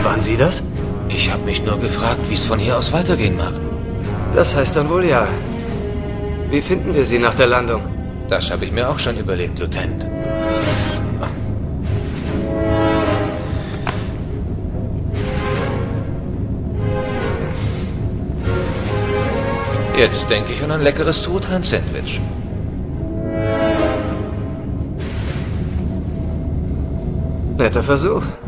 Waren Sie das? Ich habe mich nur gefragt, wie es von hier aus weitergehen mag. Das heißt dann wohl ja. Wie finden wir Sie nach der Landung? Das habe ich mir auch schon überlegt, Lieutenant. Jetzt denke ich an ein leckeres Truthahn-Sandwich. Netter Versuch.